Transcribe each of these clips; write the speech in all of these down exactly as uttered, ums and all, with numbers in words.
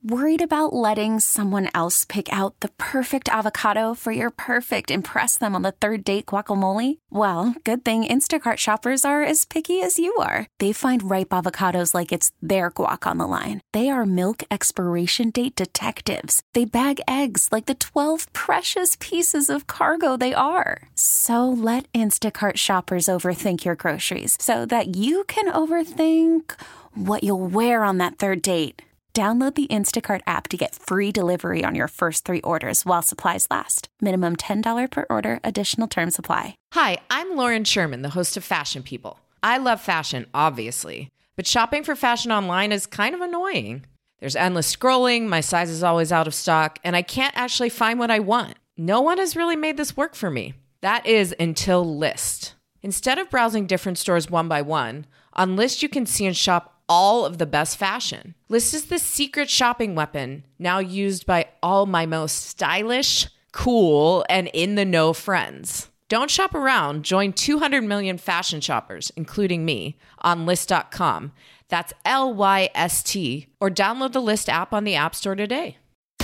Worried about letting someone else pick out the perfect avocado for your perfect impress them on the third date guacamole? Well, good thing Instacart shoppers are as picky as you are. They find ripe avocados like it's their guac on the line. They are milk expiration date detectives. They bag eggs like the twelve precious pieces of cargo they are. So let Instacart shoppers overthink your groceries so that you can overthink what you'll wear on that third date. Download the Instacart app to get free delivery on your first three orders while supplies last. Minimum ten dollars per order. Additional terms apply. Hi, I'm Lauren Sherman, the host of Fashion People. I love fashion, obviously, but shopping for fashion online is kind of annoying. There's endless scrolling, my size is always out of stock, and I can't actually find what I want. No one has really made this work for me. That is until Lyst. Instead of browsing different stores one by one, on Lyst you can see and shop all of the best fashion. Lyst is the secret shopping weapon now used by all my most stylish, cool, and in-the-know friends. Don't shop around. Join two hundred million fashion shoppers, including me, on Lyst dot com. That's L Y S T. Or download the Lyst app on the App Store today.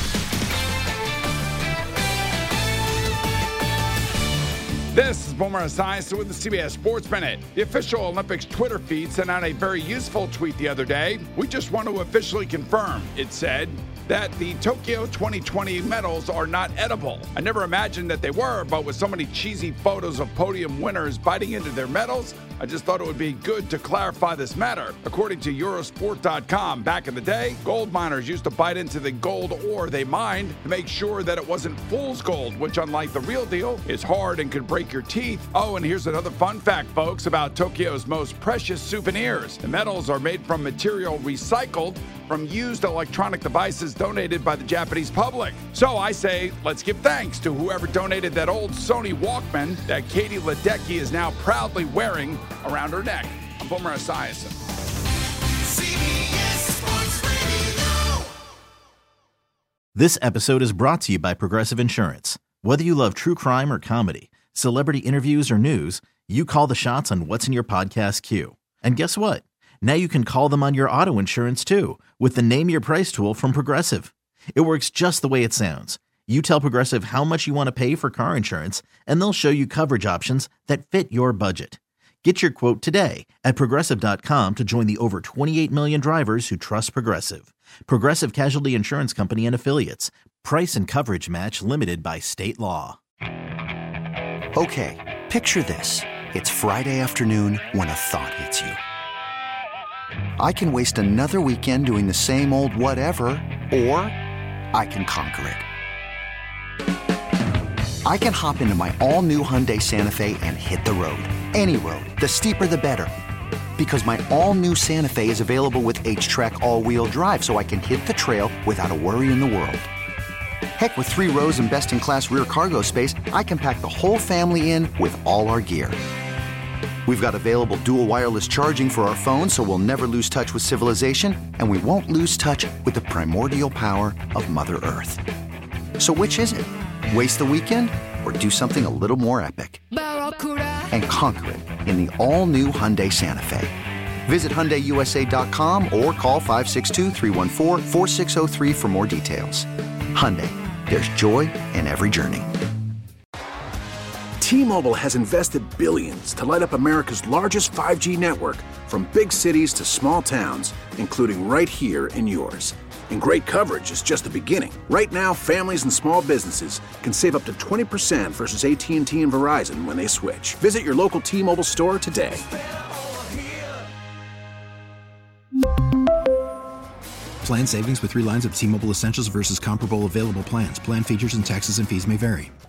This is Boomer Esiason with the C B S Sports Minute. The official Olympics Twitter feed sent out a very useful tweet the other day. We just want to officially confirm, it said, that the Tokyo twenty twenty medals are not edible. I never imagined that they were, but with so many cheesy photos of podium winners biting into their medals, I just thought it would be good to clarify this matter. According to Eurosport dot com, back in the day, gold miners used to bite into the gold ore they mined to make sure that it wasn't fool's gold, which, unlike the real deal, is hard and could break your teeth. Oh, and here's another fun fact, folks, about Tokyo's most precious souvenirs. The medals are made from material recycled from used electronic devices donated by the Japanese public. So I say, let's give thanks to whoever donated that old Sony Walkman that Katie Ledecky is now proudly wearing around her neck. I'm Boomer Esiason. This episode is brought to you by Progressive Insurance. Whether you love true crime or comedy, celebrity interviews or news, you call the shots on what's in your podcast queue. And guess what? Now you can call them on your auto insurance too with the Name Your Price tool from Progressive. It works just the way it sounds. You tell Progressive how much you want to pay for car insurance, and they'll show you coverage options that fit your budget. Get your quote today at Progressive dot com to join the over twenty-eight million drivers who trust Progressive. Progressive Casualty Insurance Company and Affiliates. Price and coverage match limited by state law. Okay, picture this. It's Friday afternoon when a thought hits you. I can waste another weekend doing the same old whatever, or I can conquer it. I can hop into my all-new Hyundai Santa Fe and hit the road. Any road. The steeper, the better. Because my all-new Santa Fe is available with H-Track all-wheel drive, so I can hit the trail without a worry in the world. Heck, with three rows and best-in-class rear cargo space, I can pack the whole family in with all our gear. We've got available dual wireless charging for our phones, so we'll never lose touch with civilization, and we won't lose touch with the primordial power of Mother Earth. So which is it? Waste the weekend or do something a little more epic? And conquer it in the all-new Hyundai Santa Fe. Visit Hyundai U S A dot com or call five six two, three one four, four six zero three for more details. Hyundai, there's joy in every journey. T-Mobile has invested billions to light up America's largest five G network, from big cities to small towns, including right here in yours. And great coverage is just the beginning. Right now, families and small businesses can save up to twenty percent versus A T and T and Verizon when they switch. Visit your local T-Mobile store today. Plan savings with three lines of T-Mobile Essentials versus comparable available plans. Plan features and taxes and fees may vary.